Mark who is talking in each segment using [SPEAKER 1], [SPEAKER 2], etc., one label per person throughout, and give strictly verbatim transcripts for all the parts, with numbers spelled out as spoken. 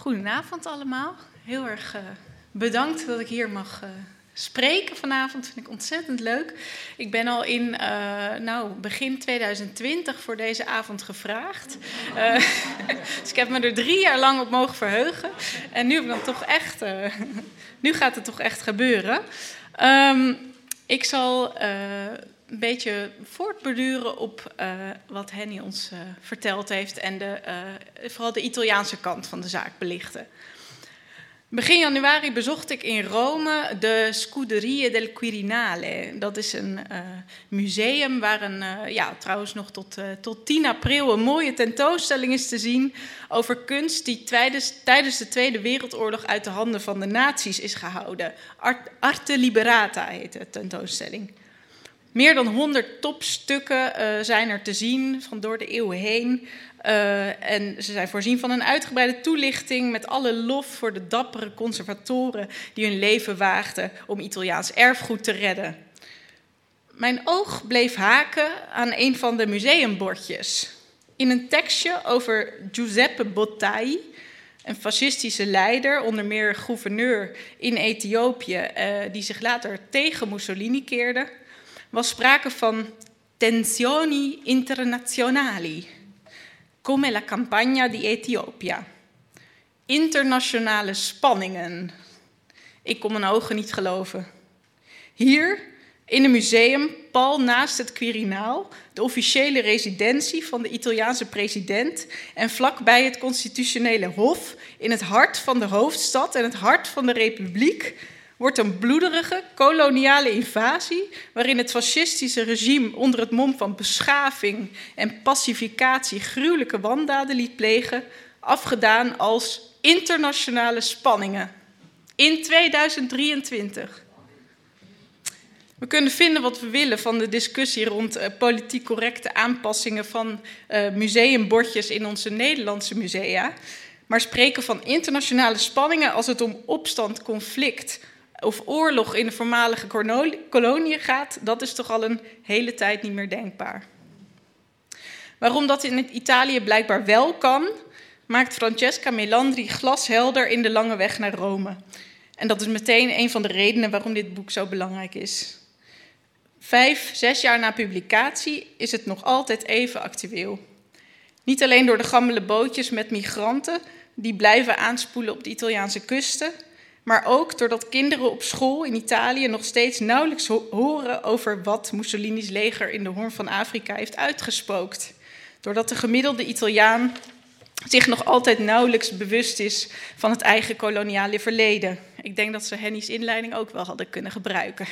[SPEAKER 1] Goedenavond allemaal. Heel erg uh, bedankt dat ik hier mag uh, spreken vanavond. Vind ik ontzettend leuk. Ik ben al in uh, nou, begin tweeduizend twintig voor deze avond gevraagd. Uh, dus ik heb me er drie jaar lang op mogen verheugen. En nu, heb ik dan toch echt, uh, nu gaat het toch echt gebeuren. Um, ik zal uh, een beetje voortborduren op uh, wat Henny ons uh, verteld heeft en de, uh, vooral de Italiaanse kant van de zaak belichten. Begin januari bezocht ik in Rome de Scuderie del Quirinale. Dat is een uh, museum waar een, uh, ja, trouwens nog tot, uh, tot tien april een mooie tentoonstelling is te zien over kunst die tijdens, tijdens de Tweede Wereldoorlog uit de handen van de nazi's is gehouden. Art, Arte Liberata heet de tentoonstelling. Meer dan honderd topstukken uh, zijn er te zien van door de eeuwen heen. Uh, en ze zijn voorzien van een uitgebreide toelichting met alle lof voor de dappere conservatoren die hun leven waagden om Italiaans erfgoed te redden. Mijn oog bleef haken aan een van de museumbordjes. In een tekstje over Giuseppe Bottai, een fascistische leider, onder meer gouverneur in Ethiopië, uh, die zich later tegen Mussolini keerde, was sprake van tensioni internazionali, come la campagna di Etiopia. Internationale spanningen. Ik kon mijn ogen niet geloven. Hier, in een museum, pal naast het Quirinaal, de officiële residentie van de Italiaanse president, en vlakbij het constitutionele hof, in het hart van de hoofdstad en het hart van de republiek, wordt een bloederige koloniale invasie, waarin het fascistische regime onder het mom van beschaving en pacificatie gruwelijke wandaden liet plegen, afgedaan als internationale spanningen. In tweeduizend drieëntwintig. We kunnen vinden wat we willen van de discussie rond uh, politiek correcte aanpassingen van uh, museumbordjes in onze Nederlandse musea, maar spreken van internationale spanningen als het om opstand, conflict of oorlog in de voormalige koloniën gaat, dat is toch al een hele tijd niet meer denkbaar. Waarom dat in Italië blijkbaar wel kan, maakt Francesca Melandri glashelder in De Lange Weg naar Rome. En dat is meteen een van de redenen waarom dit boek zo belangrijk is. Vijf, zes jaar na publicatie is het nog altijd even actueel. Niet alleen door de gammele bootjes met migranten die blijven aanspoelen op de Italiaanse kusten, maar ook doordat kinderen op school in Italië nog steeds nauwelijks ho- horen over wat Mussolini's leger in de Hoorn van Afrika heeft uitgespookt. Doordat de gemiddelde Italiaan zich nog altijd nauwelijks bewust is van het eigen koloniale verleden. Ik denk dat ze Henny's inleiding ook wel hadden kunnen gebruiken.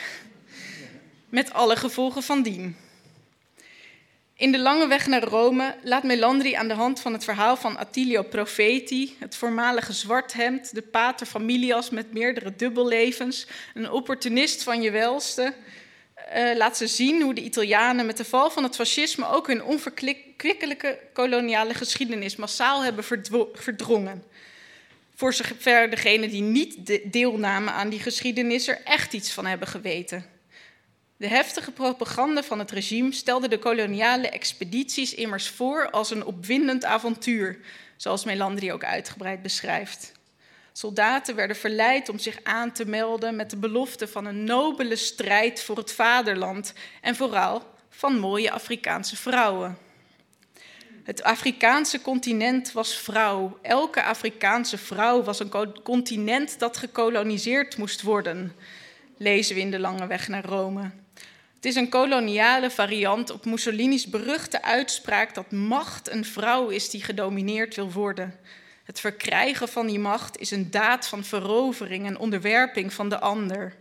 [SPEAKER 1] Met alle gevolgen van dien. In De Lange Weg naar Rome laat Melandri aan de hand van het verhaal van Attilio Profeti, het voormalige zwarthemd, de pater familias met meerdere dubbellevens, een opportunist van je welste, uh, laat ze zien hoe de Italianen met de val van het fascisme ook hun onverkwikkelijke koloniale geschiedenis massaal hebben verdwo- verdrongen. Voor zover degenen die niet de- deelnamen aan die geschiedenis er echt iets van hebben geweten. De heftige propaganda van het regime stelde de koloniale expedities immers voor als een opwindend avontuur, zoals Melandri ook uitgebreid beschrijft. Soldaten werden verleid om zich aan te melden met de belofte van een nobele strijd voor het vaderland en vooral van mooie Afrikaanse vrouwen. Het Afrikaanse continent was vrouw. Elke Afrikaanse vrouw was een continent dat gekoloniseerd moest worden, lezen we in De Lange Weg naar Rome. Het is een koloniale variant op Mussolini's beruchte uitspraak dat macht een vrouw is die gedomineerd wil worden. Het verkrijgen van die macht is een daad van verovering en onderwerping van de ander.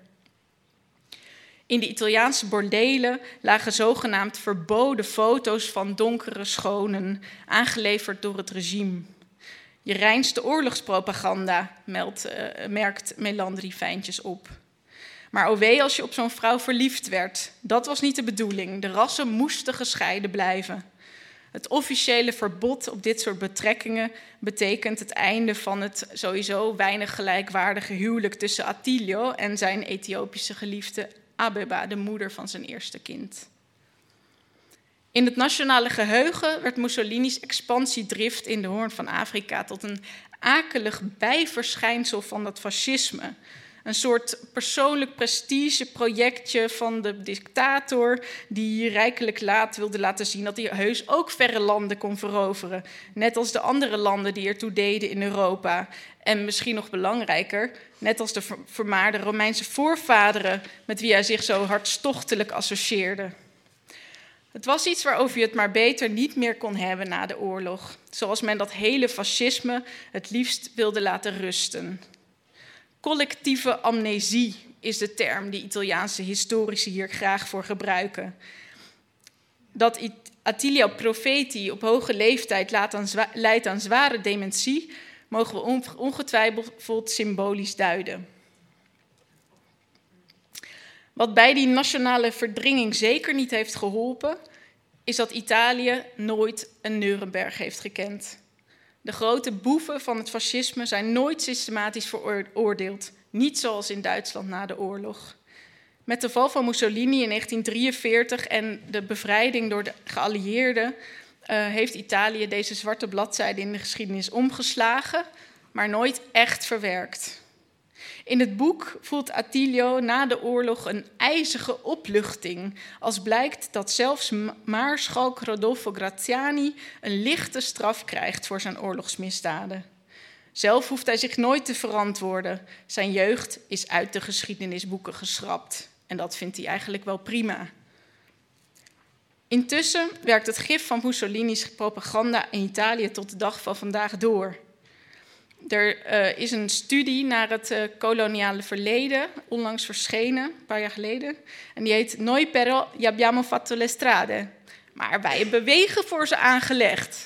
[SPEAKER 1] In de Italiaanse bordelen lagen zogenaamd verboden foto's van donkere schonen, aangeleverd door het regime. Je reinste oorlogspropaganda, meldt, uh, merkt Melandri fijntjes op. Maar o wee als je op zo'n vrouw verliefd werd. Dat was niet de bedoeling. De rassen moesten gescheiden blijven. Het officiële verbod op dit soort betrekkingen betekent het einde van het sowieso weinig gelijkwaardige huwelijk tussen Attilio en zijn Ethiopische geliefde Abeba, de moeder van zijn eerste kind. In het nationale geheugen werd Mussolini's expansiedrift in de Hoorn van Afrika tot een akelig bijverschijnsel van dat fascisme. Een soort persoonlijk prestigeprojectje van de dictator die rijkelijk laat wilde laten zien dat hij heus ook verre landen kon veroveren. Net als de andere landen die ertoe deden in Europa. En misschien nog belangrijker, net als de vermaarde Romeinse voorvaderen met wie hij zich zo hartstochtelijk associeerde. Het was iets waarover je het maar beter niet meer kon hebben na de oorlog. Zoals men dat hele fascisme het liefst wilde laten rusten. Collectieve amnesie is de term die Italiaanse historici hier graag voor gebruiken. Dat Attilio Profeti op hoge leeftijd leidt aan zware dementie, mogen we ongetwijfeld symbolisch duiden. Wat bij die nationale verdringing zeker niet heeft geholpen, is dat Italië nooit een Nuremberg heeft gekend. De grote boeven van het fascisme zijn nooit systematisch veroordeeld, niet zoals in Duitsland na de oorlog. Met de val van Mussolini in negentien drieënveertig en de bevrijding door de geallieerden uh, heeft Italië deze zwarte bladzijde in de geschiedenis omgeslagen, maar nooit echt verwerkt. In het boek voelt Attilio na de oorlog een ijzige opluchting, als blijkt dat zelfs maarschalk Rodolfo Graziani een lichte straf krijgt voor zijn oorlogsmisdaden. Zelf hoeft hij zich nooit te verantwoorden. Zijn jeugd is uit de geschiedenisboeken geschrapt. En dat vindt hij eigenlijk wel prima. Intussen werkt het gif van Mussolini's propaganda in Italië tot de dag van vandaag door. Er uh, is een studie naar het uh, koloniale verleden, onlangs verschenen, een paar jaar geleden. En die heet Noi però gli abbiamo fatto le strade. Maar wij hebben wegen voor ze aangelegd.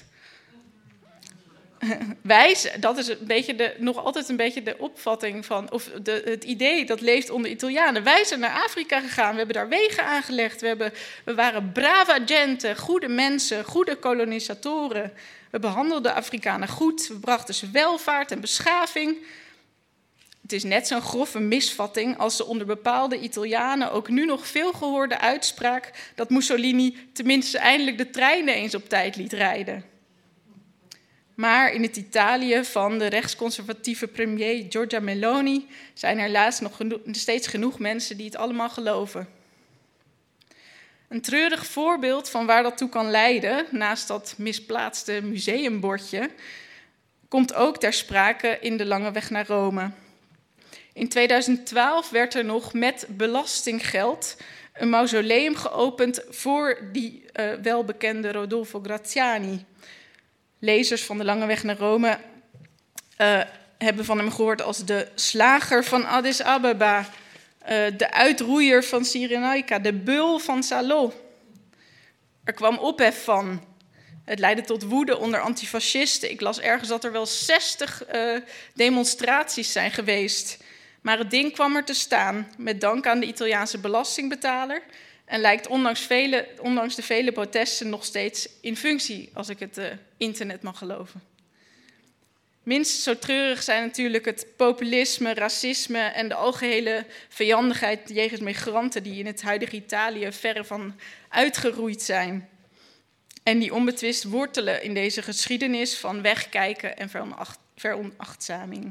[SPEAKER 1] Wij, dat is een beetje de, nog altijd een beetje de opvatting van, of de, het idee dat leeft onder Italianen. Wij zijn naar Afrika gegaan, we hebben daar wegen aangelegd. We, hebben, we waren brava gente, goede mensen, goede kolonisatoren. We behandelden Afrikanen goed, we brachten ze welvaart en beschaving. Het is net zo'n grove misvatting als de onder bepaalde Italianen ook nu nog veel gehoorde uitspraak dat Mussolini tenminste eindelijk de treinen eens op tijd liet rijden. Maar in het Italië van de rechtsconservatieve premier Giorgia Meloni zijn er helaas nog geno- steeds genoeg mensen die het allemaal geloven. Een treurig voorbeeld van waar dat toe kan leiden, naast dat misplaatste museumbordje, komt ook ter sprake in de Lange Weg naar Rome. In tweeduizend twaalf werd er nog met belastinggeld een mausoleum geopend voor die uh, welbekende Rodolfo Graziani. Lezers van de Lange Weg naar Rome uh, hebben van hem gehoord als de slager van Addis Ababa, uh, de uitroeier van Cyrenaica, de beul van Salò. Er kwam ophef van. Het leidde tot woede onder antifascisten. Ik las ergens dat er wel zestig uh, demonstraties zijn geweest. Maar het ding kwam er te staan, met dank aan de Italiaanse belastingbetaler, en lijkt ondanks, vele, ondanks de vele protesten nog steeds in functie, als ik het uh, internet mag geloven. Minstens zo treurig zijn natuurlijk het populisme, racisme en de algehele vijandigheid jegens migranten die in het huidige Italië verre van uitgeroeid zijn. En die onbetwist wortelen in deze geschiedenis van wegkijken en veronacht, veronachtzaming.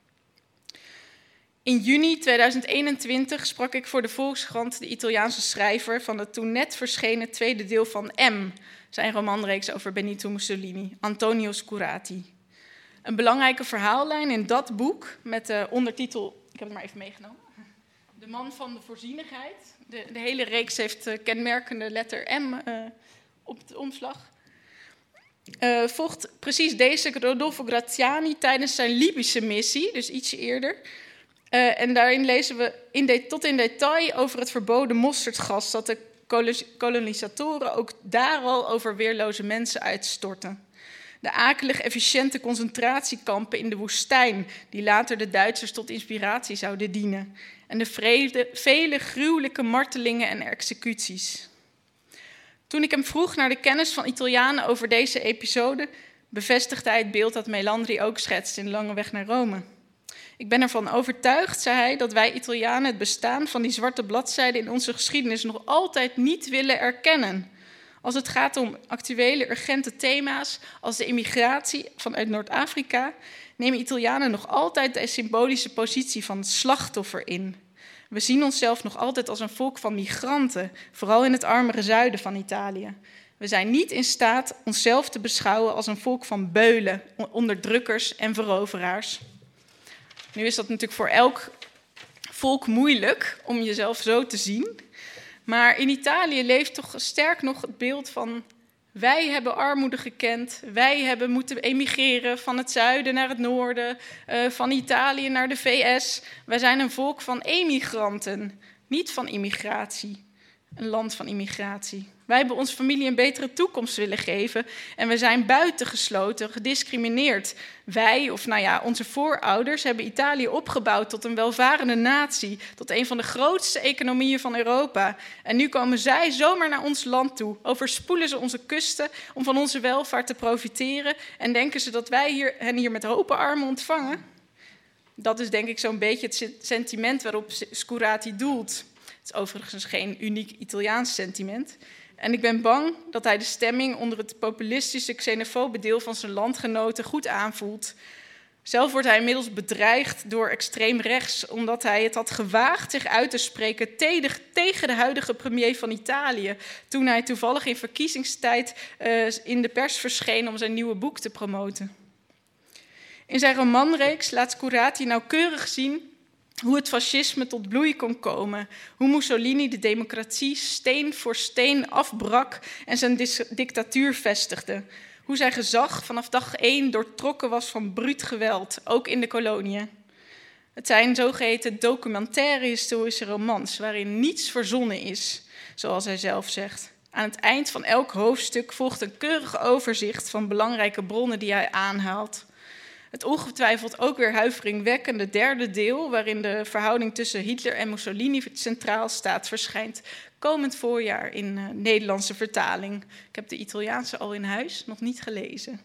[SPEAKER 1] In juni tweeduizend eenentwintig sprak ik voor de Volkskrant de Italiaanse schrijver van het toen net verschenen tweede deel van M, zijn romanreeks over Benito Mussolini, Antonio Scurati. Een belangrijke verhaallijn in dat boek met de ondertitel, ik heb het maar even meegenomen, De man van de voorzienigheid. De, de hele reeks heeft de kenmerkende letter M uh, op de omslag. Uh, volgt precies deze Rodolfo Graziani tijdens zijn Libische missie, dus ietsje eerder. Uh, en daarin lezen we in de, tot in detail over het verboden mosterdgas dat de kolonisatoren ook daar al over weerloze mensen uitstortten. De akelig efficiënte concentratiekampen in de woestijn, die later de Duitsers tot inspiratie zouden dienen. En de vrede, vele gruwelijke martelingen en executies. Toen ik hem vroeg naar de kennis van Italianen over deze episode, bevestigde hij het beeld dat Melandri ook schetst in de Lange Weg naar Rome. Ik ben ervan overtuigd, zei hij, dat wij Italianen het bestaan van die zwarte bladzijde in onze geschiedenis nog altijd niet willen erkennen. Als het gaat om actuele, urgente thema's als de immigratie vanuit Noord-Afrika, nemen Italianen nog altijd de symbolische positie van het slachtoffer in. We zien onszelf nog altijd als een volk van migranten, vooral in het armere zuiden van Italië. We zijn niet in staat onszelf te beschouwen als een volk van beulen, onderdrukkers en veroveraars. Nu is dat natuurlijk voor elk volk moeilijk om jezelf zo te zien. Maar in Italië leeft toch sterk nog het beeld van: wij hebben armoede gekend, wij hebben moeten emigreren van het zuiden naar het noorden, uh, van Italië naar de V S. Wij zijn een volk van emigranten, niet van immigratie. Een land van immigratie. Wij hebben onze familie een betere toekomst willen geven en we zijn buitengesloten, gediscrimineerd. Wij, of nou ja, onze voorouders hebben Italië opgebouwd tot een welvarende natie, tot een van de grootste economieën van Europa. En nu komen zij zomaar naar ons land toe, overspoelen ze onze kusten om van onze welvaart te profiteren en denken ze dat wij hier, hen hier met open armen ontvangen. Dat is denk ik zo'n beetje het sentiment waarop Scurati doelt. Het is overigens geen uniek Italiaans sentiment. En ik ben bang dat hij de stemming onder het populistische, xenofobe deel van zijn landgenoten goed aanvoelt. Zelf wordt hij inmiddels bedreigd door extreem rechts, omdat hij het had gewaagd zich uit te spreken tegen de huidige premier van Italië, toen hij toevallig in verkiezingstijd uh, in de pers verscheen om zijn nieuwe boek te promoten. In zijn romanreeks laat Scurati nauwkeurig zien hoe het fascisme tot bloei kon komen. Hoe Mussolini de democratie steen voor steen afbrak en zijn dictatuur vestigde. Hoe zijn gezag vanaf dag één doortrokken was van bruut geweld, ook in de koloniën. Het zijn zogeheten documentaire historische romans, waarin niets verzonnen is, zoals hij zelf zegt. Aan het eind van elk hoofdstuk volgt een keurig overzicht van belangrijke bronnen die hij aanhaalt. Het ongetwijfeld ook weer huiveringwekkende derde deel, waarin de verhouding tussen Hitler en Mussolini centraal staat, verschijnt komend voorjaar in uh, Nederlandse vertaling. Ik heb de Italiaanse al in huis, nog niet gelezen.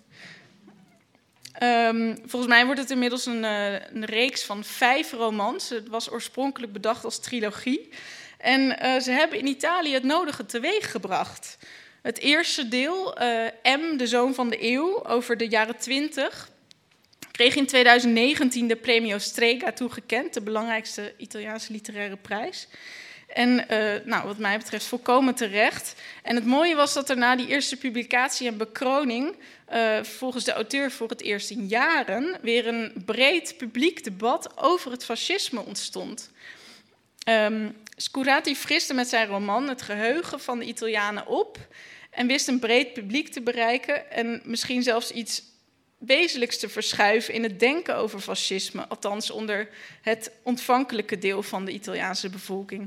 [SPEAKER 1] Um, volgens mij wordt het inmiddels een, uh, een reeks van vijf romans. Het was oorspronkelijk bedacht als trilogie. En uh, ze hebben in Italië het nodige teweeg gebracht. Het eerste deel, uh, M, de zoon van de eeuw, over de jaren twintig... kreeg in tweeduizend negentien de Premio Strega toegekend, de belangrijkste Italiaanse literaire prijs. En uh, nou, wat mij betreft volkomen terecht. En het mooie was dat er na die eerste publicatie en bekroning, uh, volgens de auteur voor het eerst in jaren, weer een breed publiek debat over het fascisme ontstond. Um, Scurati friste met zijn roman het geheugen van de Italianen op en wist een breed publiek te bereiken en misschien zelfs iets wezenlijks te verschuiven in het denken over fascisme, althans onder het ontvankelijke deel van de Italiaanse bevolking.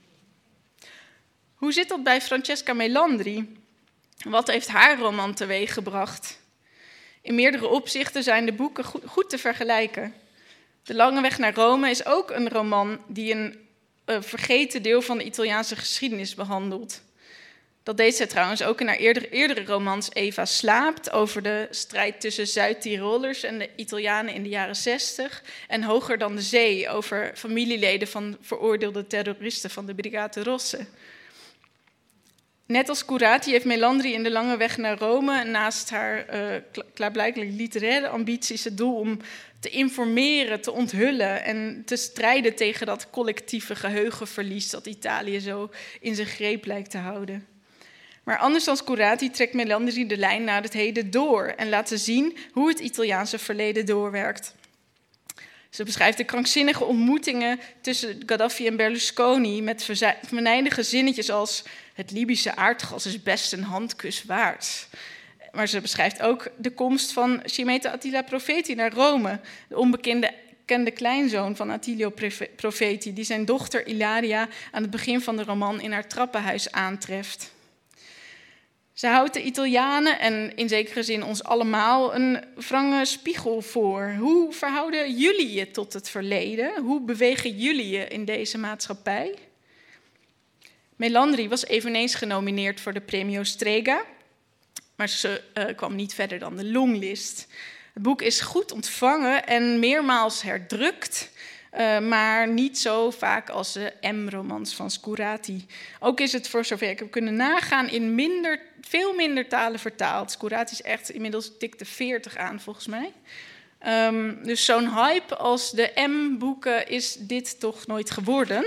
[SPEAKER 1] Hoe zit dat bij Francesca Melandri? Wat heeft haar roman teweeggebracht? In meerdere opzichten zijn de boeken goed te vergelijken. De Lange Weg naar Rome is ook een roman die een uh, vergeten deel van de Italiaanse geschiedenis behandelt. Dat deed zij trouwens ook in haar eerdere, eerdere romans Eva slaapt, over de strijd tussen Zuid-Tirolers en de Italianen in de jaren zestig. En Hoger dan de zee, over familieleden van veroordeelde terroristen van de Brigate Rosse. Net als Scurati heeft Melandri in de Lange Weg naar Rome naast haar uh, klaarblijkelijk literaire ambities het doel om te informeren, te onthullen en te strijden tegen dat collectieve geheugenverlies dat Italië zo in zijn greep lijkt te houden. Maar anders dan Scurati trekt Melandri de lijn naar het heden door en laat ze zien hoe het Italiaanse verleden doorwerkt. Ze beschrijft de krankzinnige ontmoetingen tussen Gaddafi en Berlusconi met venijnige zinnetjes als: het Libische aardgas is best een handkus waard. Maar ze beschrijft ook de komst van Cimeta Attila Profeti naar Rome, de onbekende kende kleinzoon van Attilio Profeti, die zijn dochter Ilaria aan het begin van de roman in haar trappenhuis aantreft. Ze houdt de Italianen en in zekere zin ons allemaal een wrange spiegel voor. Hoe verhouden jullie je tot het verleden? Hoe bewegen jullie je in deze maatschappij? Melandri was eveneens genomineerd voor de Premio Strega, maar ze uh, kwam niet verder dan de longlist. Het boek is goed ontvangen en meermaals herdrukt. uh, maar niet zo vaak als de M-romans van Scurati. Ook is het, voor zover ik heb kunnen nagaan, in minder, veel minder talen vertaald. Scurati is echt inmiddels dik de veertig aan, volgens mij. Um, dus zo'n hype als de M-boeken is dit toch nooit geworden.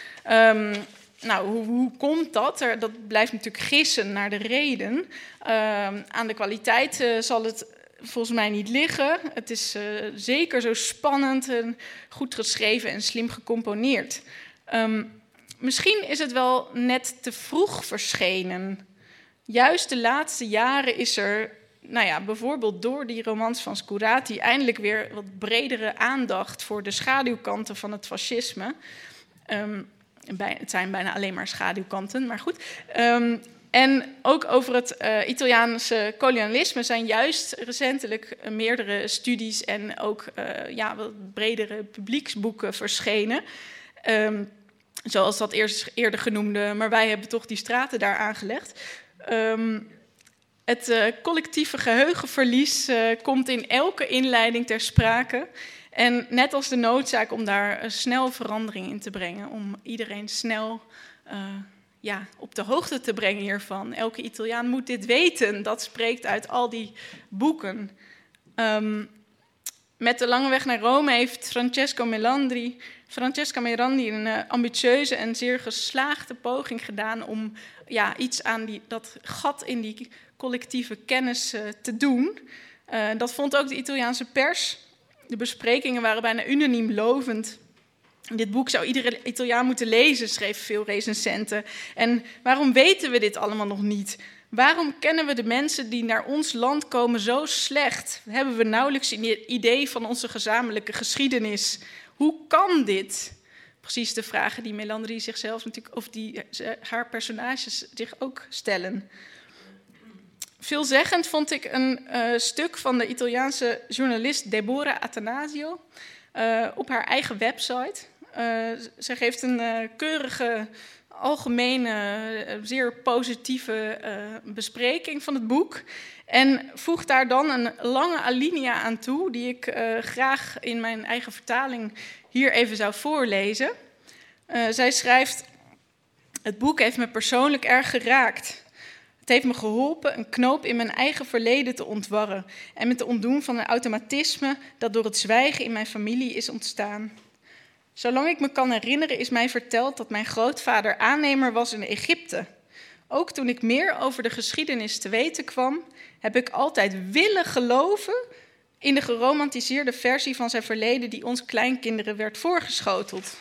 [SPEAKER 1] Um, nou, hoe, hoe komt dat? Er, dat blijft natuurlijk gissen naar de reden. Um, aan de kwaliteit uh, zal het volgens mij niet liggen. Het is uh, zeker zo spannend en goed geschreven en slim gecomponeerd. Um, misschien is het wel net te vroeg verschenen. Juist de laatste jaren is er, nou ja, bijvoorbeeld door die romans van Scurati, eindelijk weer wat bredere aandacht voor de schaduwkanten van het fascisme. Um, bij, het zijn bijna alleen maar schaduwkanten, maar goed. Um, En ook over het uh, Italiaanse kolonialisme zijn juist recentelijk uh, meerdere studies en ook uh, ja, wat bredere publieksboeken verschenen. Um, zoals dat eerst eerder genoemde, maar wij hebben toch die straten daar aangelegd. Um, het uh, collectieve geheugenverlies uh, komt in elke inleiding ter sprake. En net als de noodzaak om daar uh, snel verandering in te brengen, om iedereen snel Uh, Ja, op de hoogte te brengen hiervan. Elke Italiaan moet dit weten. Dat spreekt uit al die boeken. Um, met De Lange Weg naar Rome heeft Francesco Melandri, Francesca Melandri een uh, ambitieuze en zeer geslaagde poging gedaan om ja, iets aan die, dat gat in die collectieve kennis uh, te doen. Uh, dat vond ook de Italiaanse pers. De besprekingen waren bijna unaniem lovend. Dit boek zou iedere Italiaan moeten lezen, schreven veel recensenten. En waarom weten we dit allemaal nog niet? Waarom kennen we de mensen die naar ons land komen zo slecht? Hebben we nauwelijks een idee van onze gezamenlijke geschiedenis? Hoe kan dit? Precies de vragen die Melandri zichzelf natuurlijk, of die haar personages zich ook stellen. Veelzeggend vond ik een uh, stuk van de Italiaanse journalist Deborah Attanasio uh, op haar eigen website. Uh, zij geeft een uh, keurige, algemene, uh, zeer positieve uh, bespreking van het boek. En voegt daar dan een lange alinea aan toe, die ik uh, graag in mijn eigen vertaling hier even zou voorlezen. Uh, zij schrijft: het boek heeft me persoonlijk erg geraakt. Het heeft me geholpen een knoop in mijn eigen verleden te ontwarren en me te ontdoen van een automatisme dat door het zwijgen in mijn familie is ontstaan. Zolang ik me kan herinneren is mij verteld dat mijn grootvader aannemer was in Egypte. Ook toen ik meer over de geschiedenis te weten kwam, heb ik altijd willen geloven in de geromantiseerde versie van zijn verleden die ons kleinkinderen werd voorgeschoteld.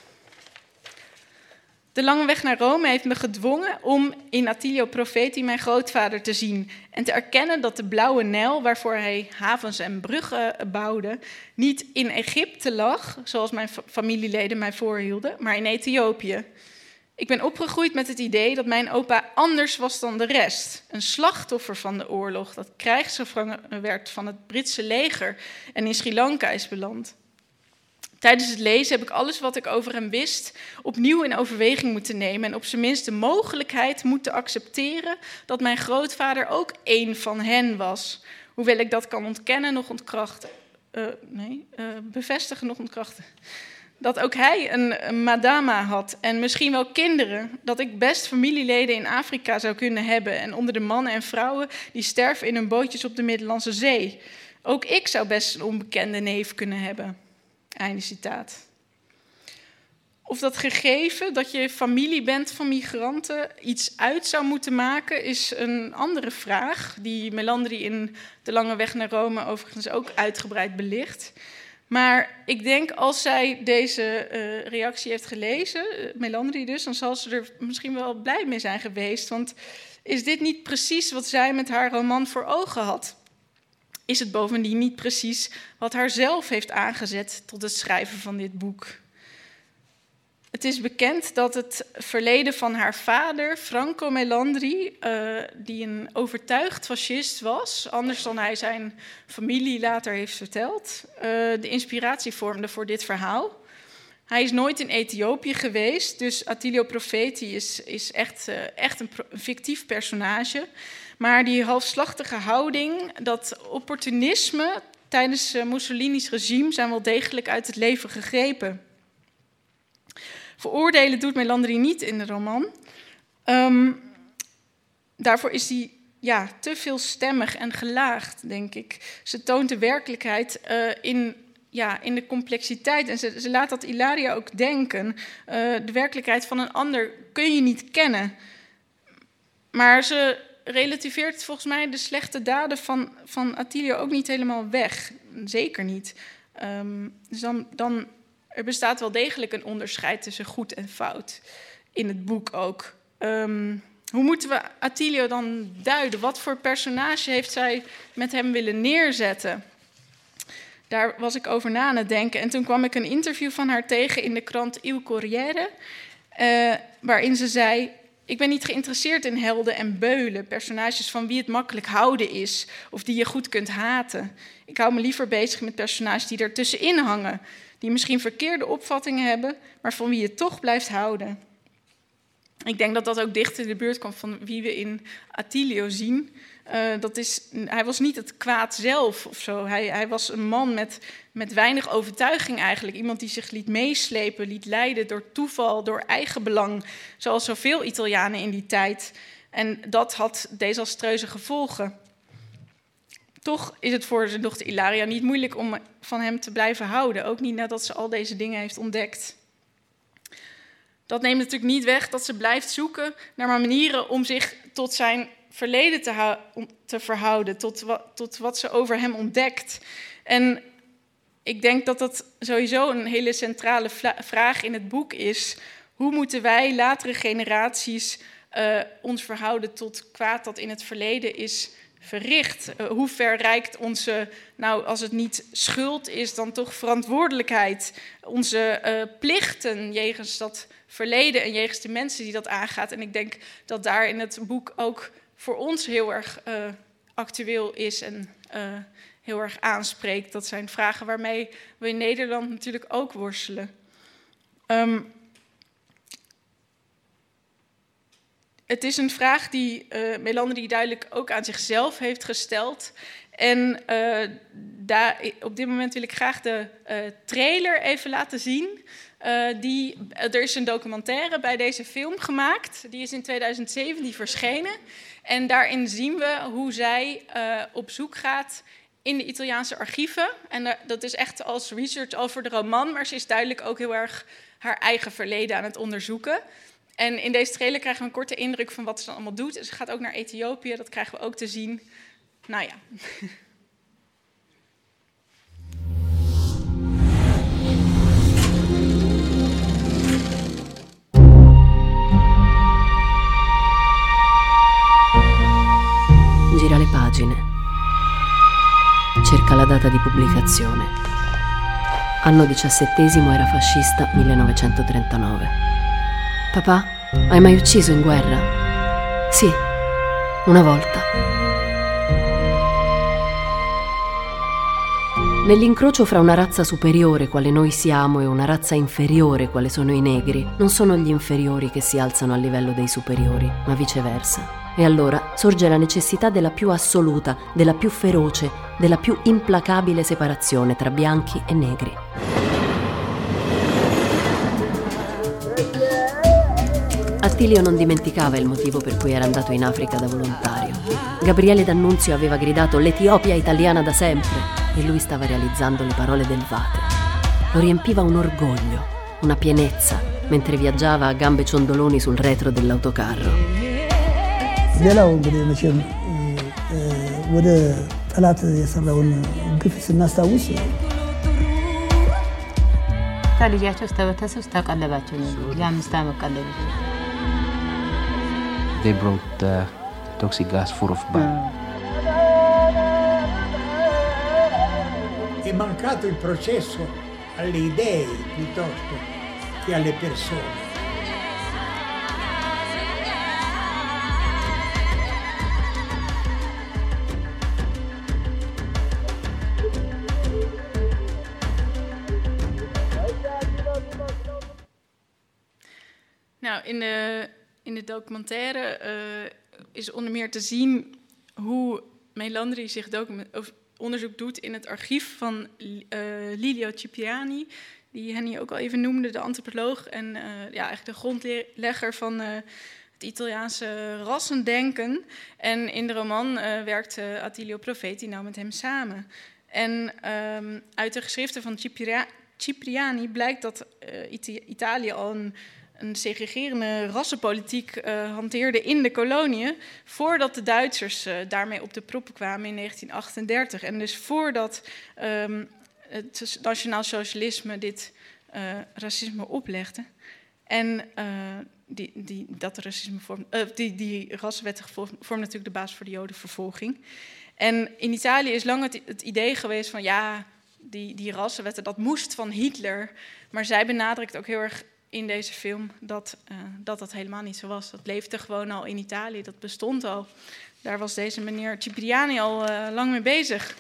[SPEAKER 1] De Lange Weg naar Rome heeft me gedwongen om in Attilio Profeti mijn grootvader te zien en te erkennen dat de Blauwe Nijl, waarvoor hij havens en bruggen bouwde, niet in Egypte lag, zoals mijn familieleden mij voorhielden, maar in Ethiopië. Ik ben opgegroeid met het idee dat mijn opa anders was dan de rest. Een slachtoffer van de oorlog, dat krijgsgevangen werd van het Britse leger en in Sri Lanka is beland. Tijdens het lezen heb ik alles wat ik over hem wist opnieuw in overweging moeten nemen en op zijn minst de mogelijkheid moeten accepteren dat mijn grootvader ook één van hen was. Hoewel ik dat kan ontkennen, nog ontkrachten. Uh, nee, uh, bevestigen, nog ontkrachten. Dat ook hij een, een madama had en misschien wel kinderen. Dat ik best familieleden in Afrika zou kunnen hebben en onder de mannen en vrouwen die sterven in hun bootjes op de Middellandse Zee. Ook ik zou best een onbekende neef kunnen hebben. Einde citaat. Of dat gegeven dat je familie bent van migranten iets uit zou moeten maken, is een andere vraag, die Melandri in De Lange Weg naar Rome overigens ook uitgebreid belicht. Maar ik denk als zij deze uh, reactie heeft gelezen, uh, Melandri dus, dan zal ze er misschien wel blij mee zijn geweest. Want is dit niet precies wat zij met haar roman voor ogen had? Is het bovendien niet precies wat haar zelf heeft aangezet tot het schrijven van dit boek? Het is bekend dat het verleden van haar vader, Franco Melandri, uh, die een overtuigd fascist was, anders dan hij zijn familie later heeft verteld, uh, de inspiratie vormde voor dit verhaal. Hij is nooit in Ethiopië geweest, dus Attilio Profeti is, is echt, uh, echt een, een fictief personage. Maar die halfslachtige houding, dat opportunisme tijdens uh, Mussolini's regime zijn wel degelijk uit het leven gegrepen. Veroordelen doet Melandri niet in de roman. Um, daarvoor is hij ja, te veelstemmig en gelaagd, denk ik. Ze toont de werkelijkheid uh, in, ja, in de complexiteit. En ze, ze laat dat Ilaria ook denken. Uh, de werkelijkheid van een ander kun je niet kennen. Maar ze relativeert volgens mij de slechte daden van, van Attilio ook niet helemaal weg. Zeker niet. Um, dus dan, dan, er bestaat wel degelijk een onderscheid tussen goed en fout. In het boek ook. Um, hoe moeten we Attilio dan duiden? Wat voor personage heeft zij met hem willen neerzetten? Daar was ik over na aan het denken. En toen kwam ik een interview van haar tegen in de krant Il Corriere. Uh, waarin ze zei: ik ben niet geïnteresseerd in helden en beulen, personages van wie het makkelijk houden is of die je goed kunt haten. Ik hou me liever bezig met personages die ertussenin hangen, die misschien verkeerde opvattingen hebben, maar van wie je toch blijft houden. Ik denk dat dat ook dicht in de buurt komt van wie we in Attilio zien. Uh, dat is, hij was niet het kwaad zelf of zo. Hij, hij was een man met, met weinig overtuiging eigenlijk. Iemand die zich liet meeslepen, liet leiden door toeval, door eigenbelang. Zoals zoveel Italianen in die tijd. En dat had desastreuze gevolgen. Toch is het voor zijn dochter Ilaria niet moeilijk om van hem te blijven houden. Ook niet nadat ze al deze dingen heeft ontdekt. Dat neemt natuurlijk niet weg dat ze blijft zoeken naar manieren om zich tot zijn verleden te, hou- te verhouden, tot, wa- tot wat ze over hem ontdekt. En ik denk dat dat sowieso een hele centrale vla- vraag in het boek is. Hoe moeten wij, latere generaties, uh, ons verhouden tot kwaad dat in het verleden is verricht? Uh, hoe ver reikt onze, nou als het niet schuld is, dan toch verantwoordelijkheid, onze uh, plichten jegens dat verleden en jegens de mensen die dat aangaat? En ik denk dat daar in het boek ook voor ons heel erg uh, actueel is en uh, heel erg aanspreekt. Dat zijn vragen waarmee we in Nederland natuurlijk ook worstelen. Um, het is een vraag die uh, Melandri duidelijk ook aan zichzelf heeft gesteld. En uh, daar, op dit moment wil ik graag de uh, trailer even laten zien. Uh, die, er is een documentaire bij deze film gemaakt. Die is in tweeduizend zeventien verschenen. En daarin zien we hoe zij uh, op zoek gaat in de Italiaanse archieven. En uh, dat is echt als research over de roman, maar ze is duidelijk ook heel erg haar eigen verleden aan het onderzoeken. En in deze trailer krijgen we een korte indruk van wat ze dan allemaal doet. Ze gaat ook naar Ethiopië, dat krijgen we ook te zien. Nou ja.
[SPEAKER 2] Gira le pagine. Cerca la data di pubblicazione. Anno diciassettesimo era fascista millenovecentotrentanove. Papà, hai mai ucciso in guerra? Sì, una volta. Nell'incrocio fra una razza superiore quale noi siamo e una razza inferiore quale sono i negri, non sono gli inferiori che si alzano a livello dei superiori, ma viceversa. E allora sorge la necessità della più assoluta, della più feroce, della più implacabile separazione tra bianchi e negri. Attilio non dimenticava il motivo per cui era andato in Africa da volontario. Gabriele D'Annunzio aveva gridato «L'Etiopia italiana da sempre» e lui stava realizzando le parole del Vate. Lo riempiva un orgoglio, una pienezza, mentre viaggiava a gambe ciondoloni sul retro dell'autocarro.
[SPEAKER 3] ሌላው እንግዲህ መቼም ወደ ጠላት የሰራውን ግፍ ስናስታውስ
[SPEAKER 4] ታልያቸው ተበተሰስ ተቀለባቸው ለአምስት ዓመት ቀለቡ
[SPEAKER 5] They brought the toxic gas full of bomb.
[SPEAKER 3] È mancato il processo alle idee piuttosto che alle persone.
[SPEAKER 1] Nou, in de, in de documentaire uh, is onder meer te zien hoe Melandri zich document, of onderzoek doet in het archief van uh, Lilio Cipriani, die Henny ook al even noemde, de antropoloog en uh, ja, eigenlijk de grondlegger van uh, het Italiaanse rassendenken. En in de roman uh, werkt uh, Attilio Profeti nou met hem samen. En um, uit de geschriften van Cipria- Cipriani blijkt dat uh, Ita- Italië al een, een segregerende rassenpolitiek uh, hanteerde in de koloniën, voordat de Duitsers uh, daarmee op de proppen kwamen in negentien achtendertig. En dus voordat um, het nationaal socialisme dit uh, racisme oplegde. En uh, die, die, dat racisme vorm, uh, die, die rassenwetten vormt vorm natuurlijk de basis voor de jodenvervolging. En in Italië is lang het, het idee geweest van ja, die, die rassenwetten, dat moest van Hitler. Maar zij benadrukt ook heel erg in deze film dat, uh, dat dat helemaal niet zo was. Dat leefde gewoon al in Italië, dat bestond al. Daar was deze meneer Cipriani al uh, lang mee bezig.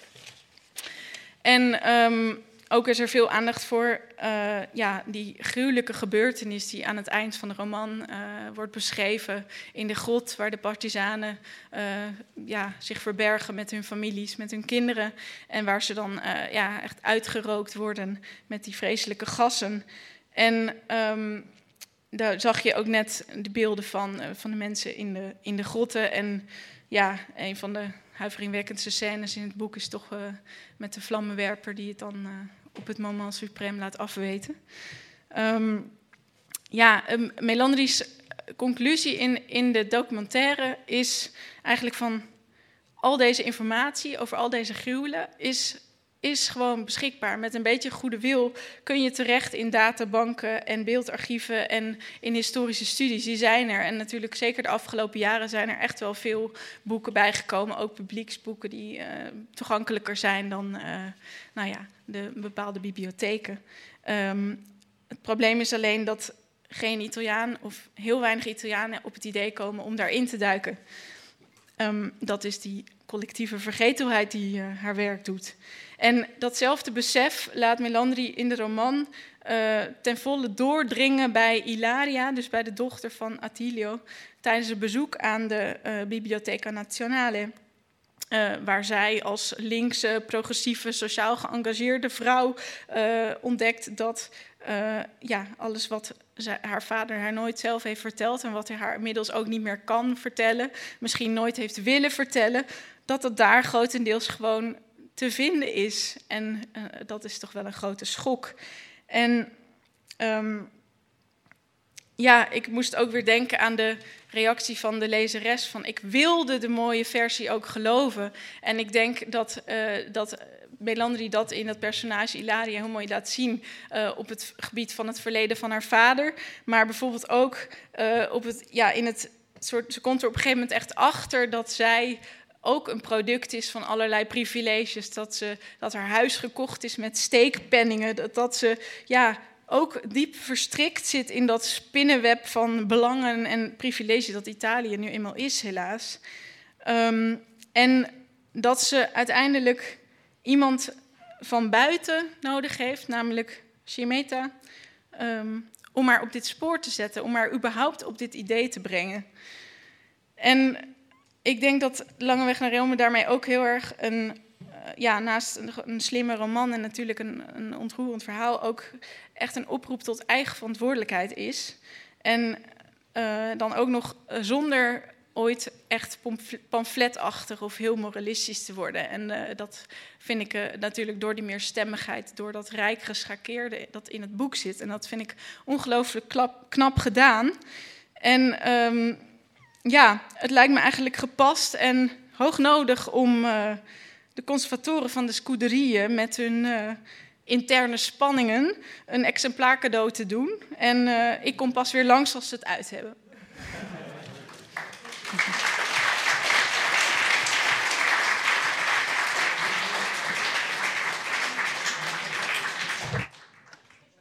[SPEAKER 1] En um, ook is er veel aandacht voor uh, ja, die gruwelijke gebeurtenis die aan het eind van de roman uh, wordt beschreven in de grot, waar de partisanen uh, ja, zich verbergen met hun families, met hun kinderen. En waar ze dan uh, ja, echt uitgerookt worden met die vreselijke gassen. En um, daar zag je ook net de beelden van, uh, van de mensen in de, in de grotten. En ja, een van de huiveringwekkendste scènes in het boek is toch uh, met de vlammenwerper die het dan uh, op het moment suprême laat afweten. Um, ja, um, Melandri's conclusie in, in de documentaire is eigenlijk van al deze informatie over al deze gruwelen is, is gewoon beschikbaar. Met een beetje goede wil kun je terecht in databanken en beeldarchieven en in historische studies. Die zijn er. En natuurlijk zeker de afgelopen jaren zijn er echt wel veel boeken bijgekomen. Ook publieksboeken die uh, toegankelijker zijn dan uh, nou ja, de bepaalde bibliotheken. Um, het probleem is alleen dat geen Italiaan of heel weinig Italianen op het idee komen om daarin te duiken. Um, dat is die collectieve vergetelheid die uh, haar werk doet. En datzelfde besef laat Melandri in de roman uh, ten volle doordringen bij Ilaria, dus bij de dochter van Attilio, tijdens een bezoek aan de uh, Biblioteca Nazionale. Uh, waar zij als linkse, progressieve, sociaal geëngageerde vrouw uh, ontdekt dat uh, ja, alles wat zij, haar vader haar nooit zelf heeft verteld en wat hij haar inmiddels ook niet meer kan vertellen, misschien nooit heeft willen vertellen, dat dat daar grotendeels gewoon te vinden is. En uh, dat is toch wel een grote schok. En um, ja, ik moest ook weer denken aan de reactie van de lezeres van ik wilde de mooie versie ook geloven. En ik denk dat, uh, dat Melandri dat in dat personage Ilaria heel mooi laat zien uh, op het gebied van het verleden van haar vader. Maar bijvoorbeeld ook uh, op het, ja, in het soort, ze komt er op een gegeven moment echt achter dat zij ook een product is van allerlei privileges. Dat, ze, dat haar huis gekocht is met steekpenningen. Dat, dat ze ja, ook diep verstrikt zit in dat spinnenweb van belangen en privileges dat Italië nu eenmaal is, helaas. Um, en dat ze uiteindelijk iemand van buiten nodig heeft, namelijk Scimmetta, um, om haar op dit spoor te zetten, om haar überhaupt op dit idee te brengen. En ik denk dat Langeweg naar Rome daarmee ook heel erg een, uh, ja, naast een, een slimme roman en natuurlijk een, een ontroerend verhaal, ook echt een oproep tot eigen verantwoordelijkheid is. En uh, dan ook nog zonder ooit echt pamfletachtig of heel moralistisch te worden. En uh, dat vind ik uh, natuurlijk door die meerstemmigheid, door dat rijk geschakeerde dat in het boek zit. En dat vind ik ongelooflijk klap, knap gedaan. En um, ja, het lijkt me eigenlijk gepast en hoognodig om uh, de conservatoren van de Scuderieën met hun uh, interne spanningen een exemplaar cadeau te doen. En uh, ik kom pas weer langs als ze het uit hebben.